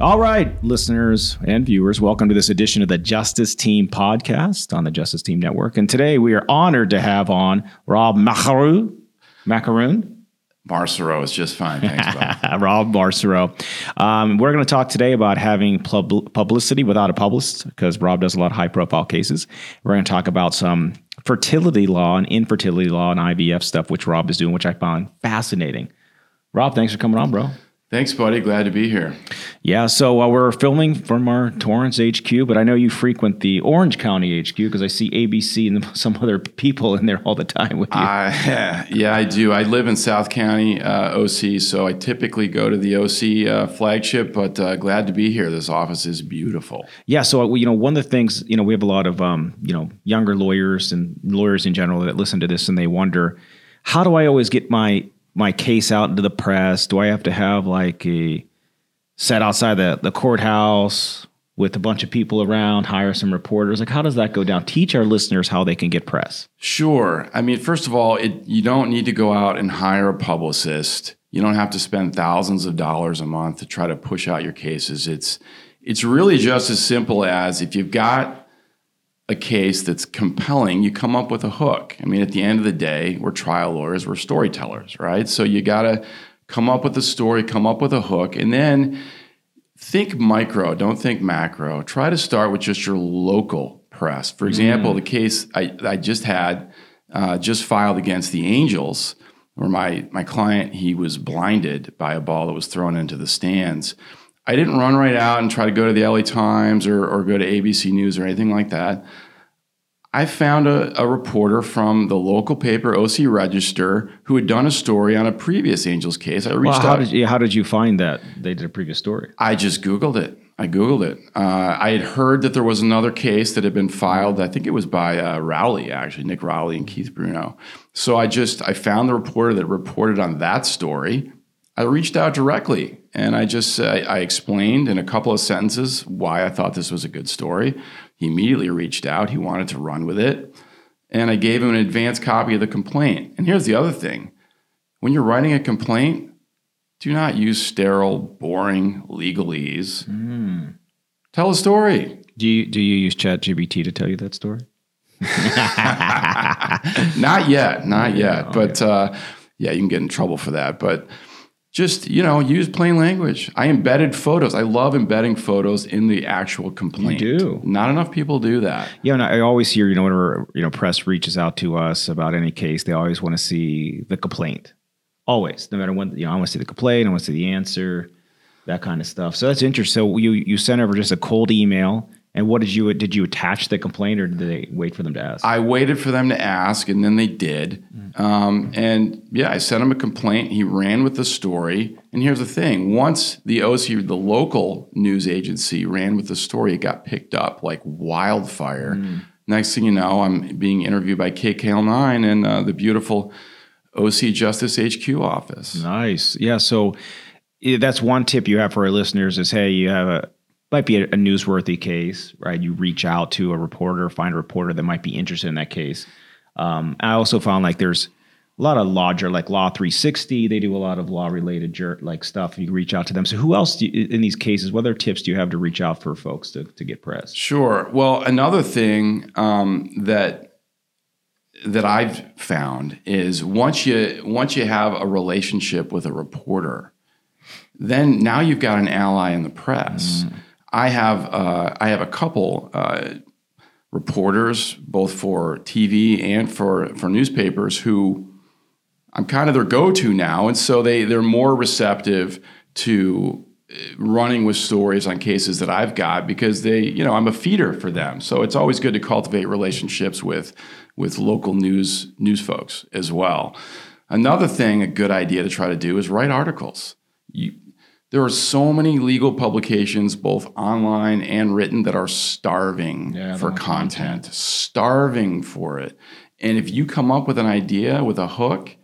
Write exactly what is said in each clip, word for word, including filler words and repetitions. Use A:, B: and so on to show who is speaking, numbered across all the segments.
A: All right, listeners and viewers, welcome to this edition of the Justice Team podcast on the Justice Team Network. And today we are honored to have on Rob Macaroon. Macaroon?
B: Marcereau is just fine. Thanks, Bob.
A: Rob Marcereau. Um, we're going to talk today about having pub- publicity without a publicist, because Rob does a lot of high-profile cases. We're going to talk about some fertility law and infertility law and I V F stuff, which Rob is doing, which I found fascinating. Rob, thanks for coming on, bro.
B: Thanks, buddy. Glad to be here.
A: Yeah, so uh, we're filming from our Torrance H Q, but I know you frequent the Orange County H Q because I see A B C and some other people in there all the time with you.
B: Uh, yeah, I do. I live in South County, uh, O C, so I typically go to the O C uh, flagship, but uh, glad to be here. This office is beautiful.
A: Yeah, so, you know, one of the things, you know, we have a lot of, um, you know, younger lawyers and lawyers in general that listen to this and they wonder, how do I always get my my case out into the press? Do I have to have like a set outside the, the courthouse with a bunch of people around, hire some reporters? Like, how does that go down? Teach our listeners how they can get press.
B: Sure. I mean, first of all, it, you don't need to go out and hire a publicist. You don't have to spend thousands of dollars a month to try to push out your cases. It's, it's really just as simple as if you've got a case that's compelling, you come up with a hook. I mean, at the end of the day, we're trial lawyers, we're storytellers, right? So you got to come up with a story, come up with a hook, and then think micro, don't think macro. Try to start with just your local press. For example, mm. the case I, I just had, uh, just filed against the Angels, where my, my client, he was blinded by a ball that was thrown into the stands. I didn't run right out and try to go to the L A Times or, or go to A B C News or anything like that. I found a, a reporter from the local paper, O C Register, who had done a story on a previous Angels case. I reached
A: well, how
B: out.
A: Did you, how did you find that they did a previous story?
B: I just Googled it. I Googled it. Uh, I had heard that there was another case that had been filed. I think it was by uh, Rowley, actually, Nick Rowley and Keith Bruno. So I just, I found the reporter that reported on that story. I reached out directly and I just, uh, I explained in a couple of sentences why I thought this was a good story. He immediately reached out. He wanted to run with it. And I gave him an advance copy of the complaint. And here's the other thing. When you're writing a complaint, do not use sterile, boring legalese. Mm. Tell a story.
A: Do you, do you use ChatGPT to tell you that story?
B: Not yet. Not
A: yeah,
B: yet. But uh, yeah, you can get in trouble for that. But just, you know, use plain language. I embedded photos. I love embedding photos in the actual complaint.
A: You do.
B: Not enough people do that.
A: Yeah, and I always hear, you know, whenever, you know, press reaches out to us about any case, they always want to see the complaint. Always. No matter when, you know, I want to see the complaint, I want to see the answer, that kind of stuff. So that's interesting. So you you sent over just a cold email. And what did you, did you attach the complaint or did they wait for them to ask?
B: I waited for them to ask and then they did. Um, and yeah, I sent him a complaint. He ran with the story. And here's the thing. Once the O C, the local news agency ran with the story, it got picked up like wildfire. Mm. Next thing you know, I'm being interviewed by K K L nine in uh, the beautiful O C Justice H Q office.
A: Nice. Yeah. So that's one tip you have for our listeners is, hey, you have a, might be a, a newsworthy case, right? You reach out to a reporter, find a reporter that might be interested in that case. Um, I also found like there's a lot of law, like Law three sixty. They do a lot of law-related like stuff. You reach out to them. So who else do you, in these cases, what other tips do you have to reach out for folks to, to get press?
B: Sure. Well, another thing um, that that I've found is once you once you have a relationship with a reporter, then now you've got an ally in the press. Mm. I have uh, I have a couple uh, reporters, both for T V and for, for newspapers, who I'm kind of their go-to now, and so they they're more receptive to running with stories on cases that I've got because they, you know, I'm a feeder for them. So it's always good to cultivate relationships with with local news news folks as well. Another thing, a good idea to try to do is write articles. You, There are so many legal publications, both online and written, that are starving yeah, for content, content, starving for it. And if you come up with an idea with a hook,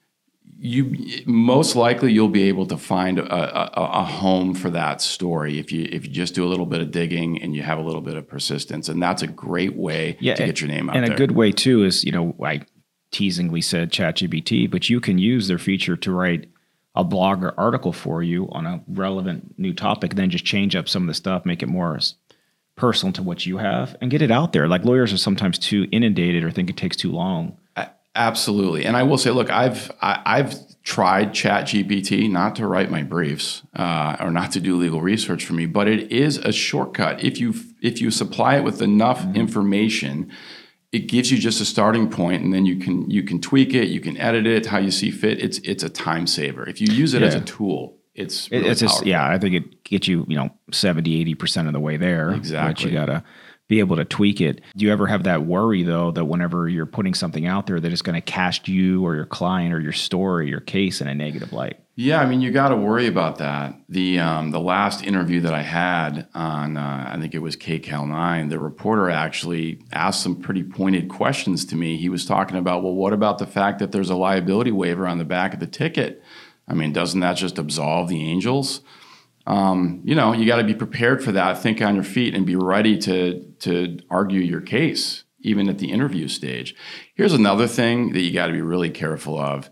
B: you most likely you'll be able to find a, a, a home for that story if you if you just do a little bit of digging and you have a little bit of persistence. And that's a great way yeah, to get your name out
A: and
B: there.
A: And a good way, too, is, you know, I teasingly said ChatGPT, but you can use their feature to write a blog or article for you on a relevant new topic, then just change up some of the stuff, make it more s- personal to what you have, and get it out there. Like lawyers are sometimes too inundated or think it takes too long.
B: A- Absolutely. And I will say, look, I've I, I've tried ChatGPT not to write my briefs uh, or not to do legal research for me, but it is a shortcut. If you if you supply it with enough mm-hmm. information, it gives you just a starting point, and then you can you can tweak it, you can edit it how you see fit. It's it's a time saver. If you use it yeah. as a tool, it's really
A: it's just, yeah, I think it gets you, you know, seventy, eighty percent of the way there.
B: Exactly.
A: But you got to be able to tweak it. Do you ever have that worry, though, that whenever you're putting something out there that it's going to cast you or your client or your story, your case in a negative light?
B: Yeah, I mean, you got to worry about that. The um, the last interview that I had on, uh, I think it was K Cal nine, the reporter actually asked some pretty pointed questions to me. He was talking about, well, what about the fact that there's a liability waiver on the back of the ticket? I mean, doesn't that just absolve the Angels? Um, you know, you got to be prepared for that, think on your feet, and be ready to to argue your case, even at the interview stage. Here's another thing that you got to be really careful of.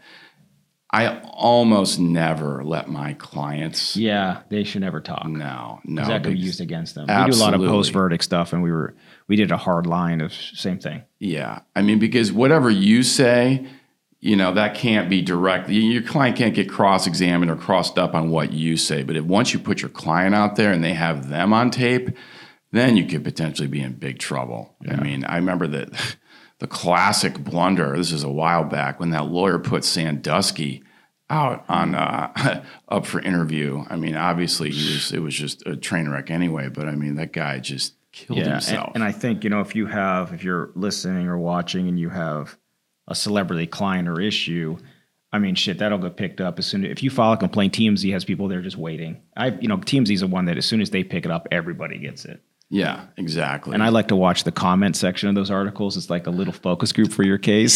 B: I almost never let my clients.
A: Yeah, they should never talk.
B: No, no.
A: That could be used against them.
B: Absolutely.
A: We do a lot of post-verdict stuff, and we were we did a hard line of same thing.
B: Yeah, I mean, because whatever you say, you know, that can't be direct. Your client can't get cross-examined or crossed up on what you say. But if once you put your client out there and they have them on tape, then you could potentially be in big trouble. Yeah. I mean, I remember that the classic blunder, this is a while back, when that lawyer put Sandusky out on uh, up for interview. I mean, obviously he was, it was just a train wreck anyway, but I mean, that guy just killed
A: yeah,
B: himself.
A: And, and I think, you know, if you have, if you're listening or watching and you have a celebrity client or issue, I mean, shit, that'll get picked up as soon as, if you file a complaint, T M Z has people there just waiting. I, you know, T M Z is the one that as soon as they pick it up, everybody gets it.
B: Yeah, exactly.
A: And I like to watch the comment section of those articles. It's like a little focus group for your case.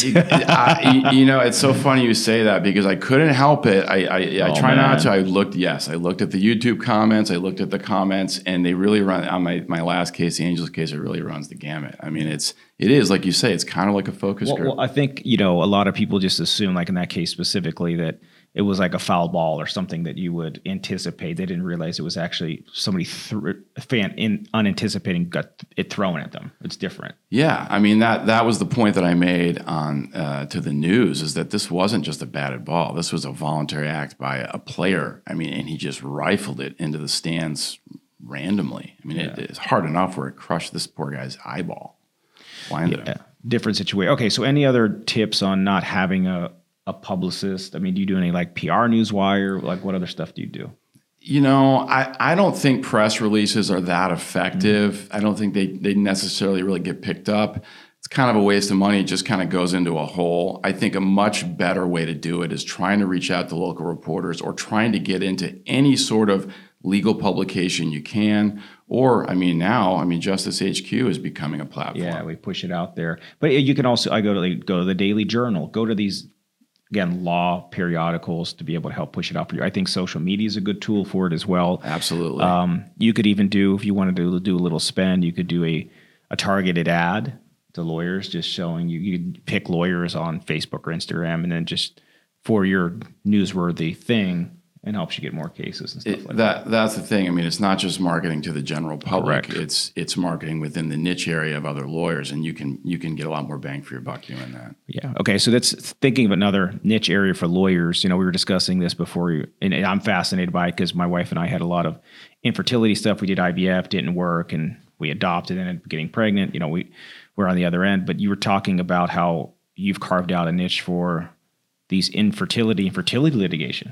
B: I, you know, it's so funny you say that because I couldn't help it. I, I, I
A: oh,
B: try
A: man.
B: not to. I looked, yes, I looked at the YouTube comments. I looked at the comments, and they really run on my, my last case, the Angels case. It really runs the gamut. I mean, it's it is like you say. It's kind of like a focus
A: well,
B: group.
A: Well, I think you know a lot of people just assume, like in that case specifically, that it was like a foul ball or something that you would anticipate. They didn't realize it was actually somebody th- fan in unanticipating got it thrown at them. It's different.
B: Yeah, I mean that that was the point that I made on uh, to the news, is that this wasn't just a batted ball. This was a voluntary act by a player. I mean, and he just rifled it into the stands randomly. I mean, yeah. it, it's hard enough where it crushed this poor guy's eyeball. Blinded
A: yeah,
B: him.
A: Different situation. Okay, so any other tips on not having a a publicist? I mean, do you do any like P R Newswire? Like what other stuff do you do?
B: You know, I, I don't think press releases are that effective. Mm-hmm. I don't think they, they necessarily really get picked up. It's kind of a waste of money. It just kind of goes into a hole. I think a much better way to do it is trying to reach out to local reporters or trying to get into any sort of legal publication you can. Or, I mean, now, I mean, Justice H Q is becoming a platform.
A: Yeah, we push it out there. But you can also, I go to the, go to the Daily Journal, go to these, again, law periodicals to be able to help push it out for you. I think social media is a good tool for it as well.
B: Absolutely.
A: Um, you could even do, if you wanted to do a little spend, you could do a, a targeted ad to lawyers, just showing you, you could pick lawyers on Facebook or Instagram, and then just for your newsworthy thing, and helps you get more cases and stuff
B: it,
A: like
B: that.
A: that.
B: That's the thing. I mean, it's not just marketing to the general public.
A: Correct.
B: It's it's marketing within the niche area of other lawyers, and you can you can get a lot more bang for your buck doing that.
A: Yeah. Okay. So that's thinking of another niche area for lawyers. You know, we were discussing this before, you, and, and I'm fascinated by it because my wife and I had a lot of infertility stuff. We did I V F, didn't work, and we adopted and ended up getting pregnant. You know, we we're on the other end. But you were talking about how you've carved out a niche for these infertility and fertility litigation.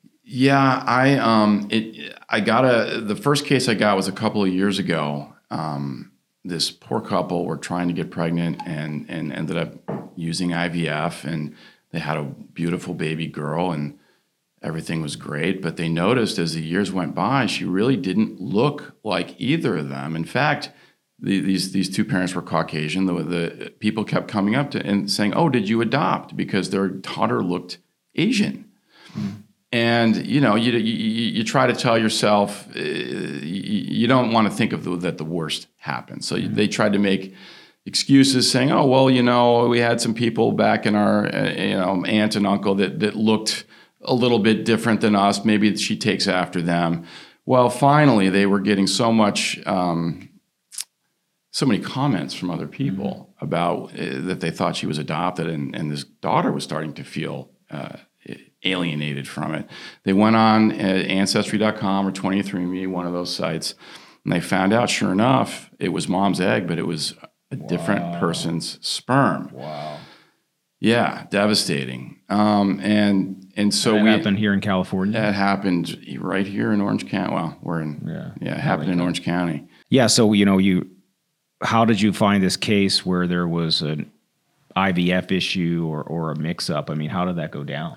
B: Yeah, I um it I got a the first case I got was a couple of years ago. Um, this poor couple were trying to get pregnant and and ended up using I V F, and they had a beautiful baby girl and everything was great. But they noticed as the years went by, she really didn't look like either of them. In fact, the, these these two parents were Caucasian. The, the people kept coming up to and saying, "Oh, did you adopt?" Because their daughter looked Asian. Mm. And, you know, you, you you try to tell yourself, uh, you, you don't want to think of the, that the worst happened. So mm-hmm. they tried to make excuses saying, oh, well, you know, we had some people back in our, uh, you know, aunt and uncle that, that looked a little bit different than us. Maybe she takes after them. Well, finally, they were getting so much, um, so many comments from other people mm-hmm. about uh, that they thought she was adopted, and, and this daughter was starting to feel uh, alienated from it. They went on uh, Ancestry dot com or twenty-three and me, one of those sites, and they found out, sure enough, it was mom's egg, but it was a wow. different person's sperm.
A: Wow.
B: Yeah, devastating. Um, and and so
A: that
B: we
A: happened here in California.
B: That happened right here in Orange County. Well, we're in yeah, yeah it happened in Orange County.
A: Yeah. So you know, you how did you find this case where there was an I V F issue or or a mix up? I mean, how did that go down?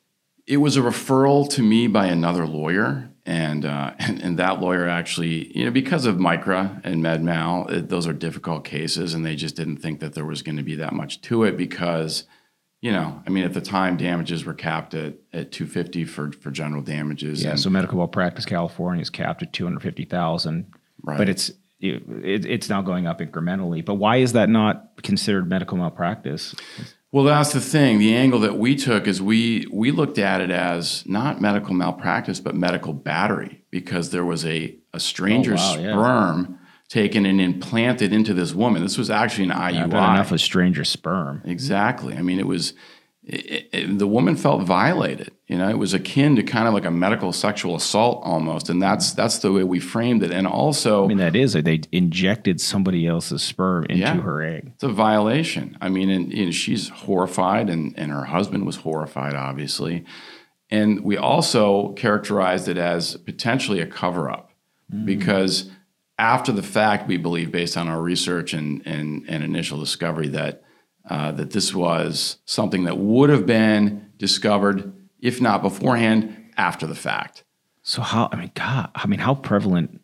B: It was a referral to me by another lawyer, and uh, and, and that lawyer actually, you know, because of MICRA and Med-Mal, it, those are difficult cases, and they just didn't think that there was going to be that much to it because, you know, I mean, at the time, damages were capped at, at two hundred fifty thousand for for general damages.
A: Yeah,
B: and,
A: so medical malpractice California is capped at two hundred fifty thousand,
B: right.
A: but it's it, it's now going up incrementally. But why is that not considered medical malpractice?
B: Well, that's the thing. The angle that we took is we we looked at it as not medical malpractice, but medical battery, because there was a, a stranger's
A: oh, wow, yeah.
B: sperm taken and implanted into this woman. This was actually an I U I.
A: I've had enough of stranger sperm.
B: Exactly. I mean, it was it, it, the woman felt violated. You know, it was akin to kind of like a medical sexual assault almost, and that's that's the way we framed it. And also,
A: I mean, that is they injected somebody else's sperm into
B: yeah,
A: her egg.
B: It's a violation. I mean, and, and she's horrified, and and her husband was horrified, obviously. And we also characterized it as potentially a cover-up mm. because after the fact, we believe, based on our research and and, and initial discovery, that uh, that this was something that would have been discovered, if not beforehand, after the fact.
A: So how, I mean, God, I mean, how prevalent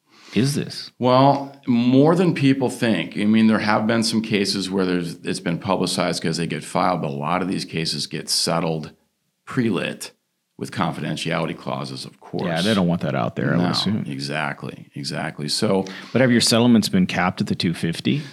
A: is this?
B: Well, more than people think. I mean, there have been some cases where there's it's been publicized because they get filed, but a lot of these cases get settled pre-lit with confidentiality clauses, of course.
A: Yeah, they don't want that out there, I
B: no,
A: would assume.
B: Exactly, exactly. So,
A: but have your settlements been capped at the two hundred fifty?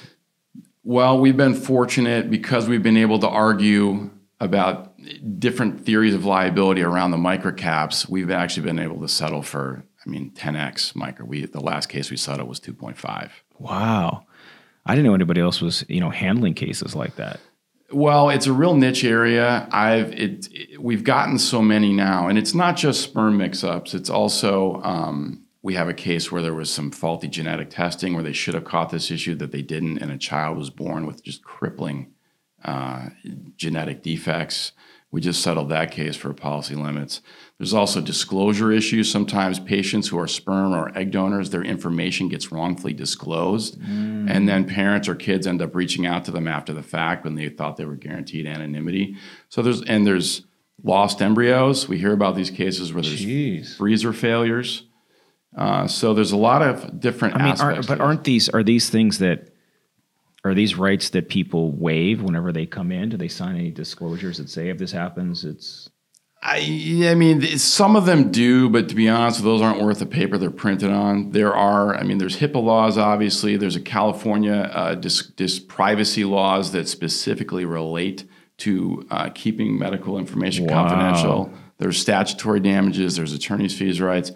B: Well, we've been fortunate because we've been able to argue about different theories of liability around the MICRA caps. We've actually been able to settle for, I mean, ten x MICRA. We the last case we settled was two point five.
A: Wow. I didn't know anybody else was, you know, handling cases like that.
B: Well, it's a real niche area. I've it, it we've gotten so many now, and it's not just sperm mix-ups. It's also um, we have a case where there was some faulty genetic testing where they should have caught this issue that they didn't, and a child was born with just crippling uh, genetic defects. We just settled that case for policy limits. There's also disclosure issues. Sometimes patients who are sperm or egg donors, their information gets wrongfully disclosed. Mm. And then parents or kids end up reaching out to them after the fact when they thought they were guaranteed anonymity. So there's, and there's lost embryos. We hear about these cases where there's Jeez. freezer failures. Uh, so there's a lot of different
A: I mean,
B: aspects.
A: Aren't, but aren't these, are these things that, are these rights that people waive whenever they come in? Do they sign any disclosures that say if this happens, it's...
B: I, I mean, some of them do, but to be honest, those aren't worth the paper they're printed on. There are, I mean, there's HIPAA laws, obviously. There's a California uh, dis, dis privacy laws that specifically relate to uh, keeping medical information
A: wow.
B: confidential. There's statutory damages. There's attorney's fees rights.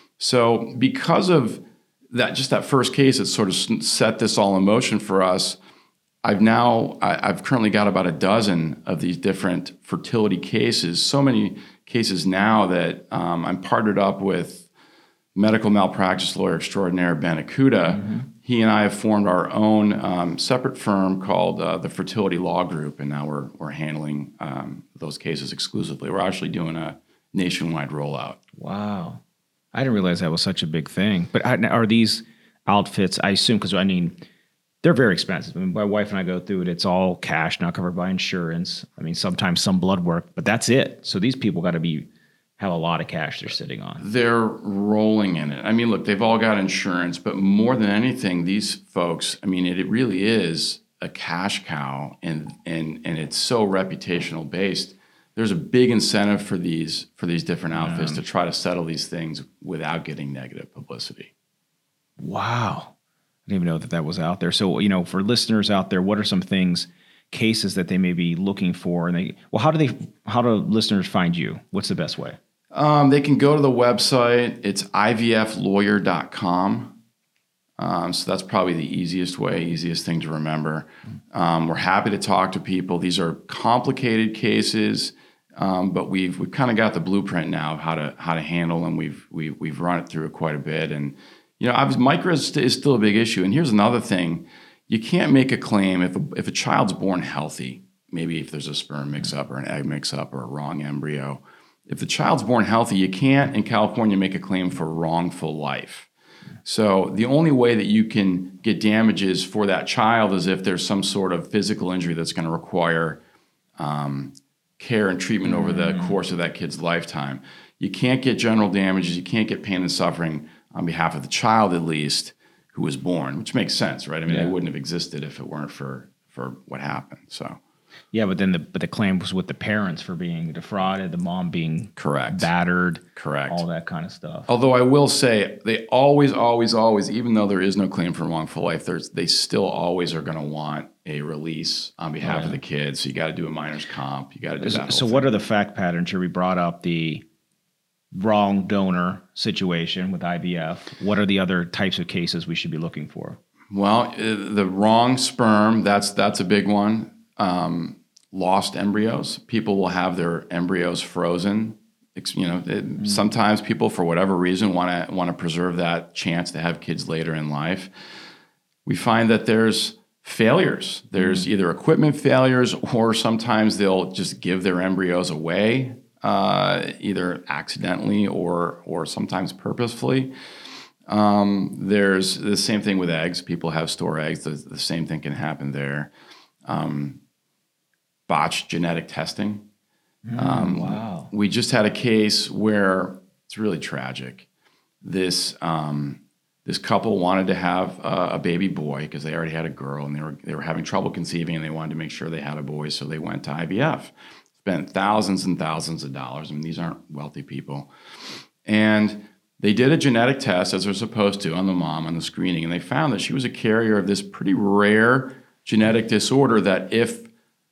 B: So because of that, just that first case, it sort of set this all in motion for us. I've now, I, I've currently got about a dozen of these different fertility cases, so many cases now that um, I'm partnered up with medical malpractice lawyer extraordinaire Ben Akuta. Mm-hmm. He and I have formed our own um, separate firm called uh, the Fertility Law Group, and now we're, we're handling um, those cases exclusively. We're actually doing a nationwide rollout.
A: Wow. I didn't realize that was such a big thing. But are these outfits, I assume, because I mean, they're very expensive. I mean, my wife and I go through it. It's all cash, not covered by insurance. I mean, sometimes some blood work, but that's it. So these people got to be have a lot of cash they're sitting on.
B: They're rolling in it. I mean, look, they've all got insurance, but more than anything, these folks, I mean, it, it really is a cash cow, and and and it's so reputational based. There's a big incentive for these for these different outfits yeah. to try to settle these things without getting negative publicity.
A: Wow. I didn't even know that that was out there. So, you know, for listeners out there, what are some things cases that they may be looking for? And they, well, how do they, how do listeners find you? What's the best way?
B: Um, they can go to the website. It's I V F lawyer dot com. Um, so that's probably the easiest way, easiest thing to remember. Um, we're happy to talk to people. These are complicated cases, um, but we've we've kind of got the blueprint now of how to how to handle them. We've we've we've run it through quite a bit, and you know, obviously, micro is, is still a big issue. And here's another thing: you can't make a claim if a, if a child's born healthy. Maybe if there's a sperm mix-up or an egg mix-up or a wrong embryo. If the child's born healthy, you can't in California make a claim for wrongful life. So the only way that you can get damages for that child is if there's some sort of physical injury that's going to require um, care and treatment over the course of that kid's lifetime. You can't get general damages. You can't get pain and suffering on behalf of the child, at least, who was born, which makes sense, right? I mean,
A: Yeah.
B: they wouldn't have existed if it weren't for for what happened. So
A: Yeah, but then the but the claim was with the parents for being defrauded, the mom being
B: correct,
A: battered,
B: correct,
A: all that kind of stuff.
B: Although I will say, they always, always, always, even though there is no claim for wrongful life, there's they still always are going to want a release on behalf
A: yeah.
B: of the kids. So you got to do a minors comp. You got to do that.
A: So
B: whole
A: what
B: thing.
A: are the fact patterns here? We brought up the wrong donor situation with I V F. What are the other types of cases we should be looking for?
B: Well, uh, the wrong sperm, that's that's a big one. Um, lost embryos. People will have their embryos frozen. Ex- You know, it, mm. sometimes people, for whatever reason, want to want to preserve that chance to have kids later in life. We find that there's failures. There's mm. either equipment failures, or sometimes they'll just give their embryos away, uh, either accidentally or or sometimes purposefully. Um, there's the same thing with eggs. People have store eggs. The, the same thing can happen there. Um, botched genetic testing.
A: Mm,
B: um,
A: wow.
B: We just had a case where it's really tragic. This um, this couple wanted to have uh, a baby boy because they already had a girl, and they were they were having trouble conceiving, and they wanted to make sure they had a boy, so they went to I V F. Spent thousands and thousands of dollars. I mean, these aren't wealthy people, and they did a genetic test, as they're supposed to, on the mom, on the screening, and they found that she was a carrier of this pretty rare genetic disorder that if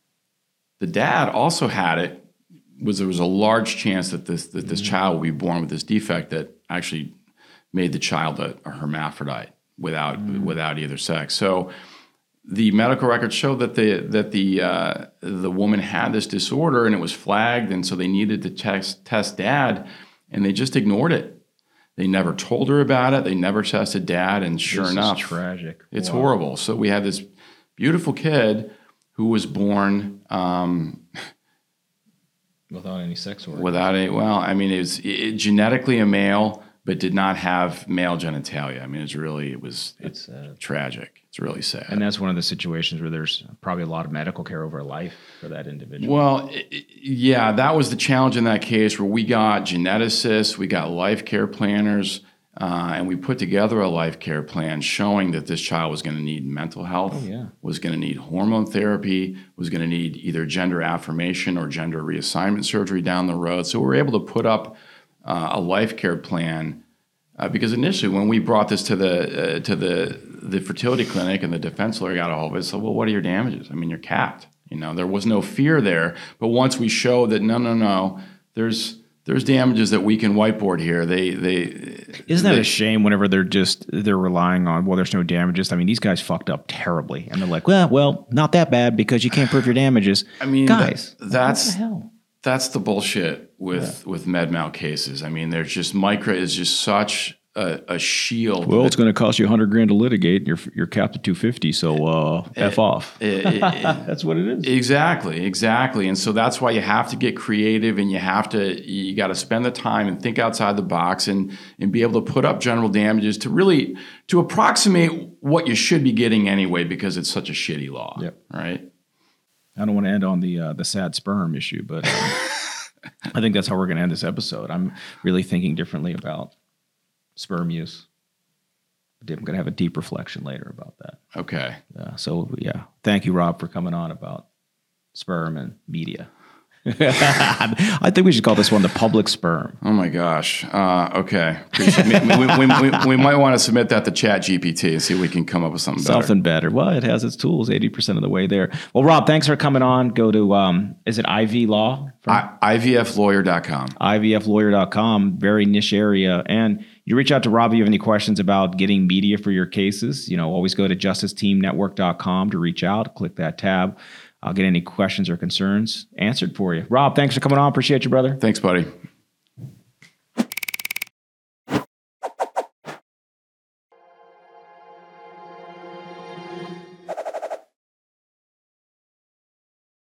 B: the dad also had it, was there was a large chance that this that this mm-hmm. child would be born with this defect that actually made the child a, a hermaphrodite without mm-hmm. without either sex. So the medical records showed that the that the uh, the woman had this disorder, and it was flagged, and so they needed to test test dad, and they just ignored it. They never told her about it. They never tested dad, and sure
A: this
B: enough,
A: is tragic.
B: It's
A: wow.
B: horrible. So we had this beautiful kid who was born um,
A: without any sex organs.
B: Without a well, I mean, it was it, genetically a male, but did not have male genitalia. I mean, it's really it was
A: it's uh,
B: tragic. It's really sad.
A: And that's one of the situations where there's probably a lot of medical care over life for that individual.
B: Well, it, yeah, that was the challenge in that case where we got geneticists, we got life care planners, uh, and we put together a life care plan showing that this child was going to need mental health,
A: oh, yeah.
B: was going to need hormone therapy, was going to need either gender affirmation or gender reassignment surgery down the road. So we were able to put up uh, a life care plan uh, because initially when we brought this to the uh, to the the fertility clinic and the defense lawyer got a hold of it, said, well, what are your damages? I mean, you're capped. You know, there was no fear there. But once we showed that, no, no, no, there's there's damages that we can whiteboard here. They they
A: Isn't that
B: they,
A: a shame whenever they're just, they're relying on, well, there's no damages. I mean, these guys fucked up terribly. And they're like, well, well, not that bad because you can't prove your damages.
B: I mean,
A: guys,
B: that, that's,
A: what the hell?
B: That's the bullshit with, yeah. with med mal cases. I mean, there's just, MICRA is just such a, a shield.
A: Well, it's going to cost you a hundred grand to litigate, and you're you're capped at two fifty. So uh, f
B: it,
A: off.
B: It, it,
A: that's what it is.
B: Exactly, exactly. And so that's why you have to get creative, and you have to you got to spend the time and think outside the box, and and be able to put up general damages to really to approximate what you should be getting anyway, because it's such a shitty law.
A: Yep.
B: Right.
A: I don't want to end on the uh, the sad sperm issue, but um, I think that's how we're going to end this episode. I'm really thinking differently about sperm use. I'm going to have a deep reflection later about that.
B: Okay.
A: Uh, so, yeah. Thank you, Rob, for coming on about sperm and media. I think we should call this one the public sperm.
B: Oh my gosh. Uh, okay. Appreciate- we, we, we, we, we might want to submit that to Chat G P T and see if we can come up with something better.
A: Something better. Well, it has its tools eighty percent of the way there. Well, Rob, thanks for coming on. Go to, um, is it I V Law?
B: I, I V F lawyer dot com.
A: I V F lawyer dot com, very niche area. And you reach out to Rob if you have any questions about getting media for your cases. You know, always go to justice team network dot com to reach out. Click that tab. I'll get any questions or concerns answered for you. Rob, thanks for coming on. Appreciate you, brother.
B: Thanks, buddy.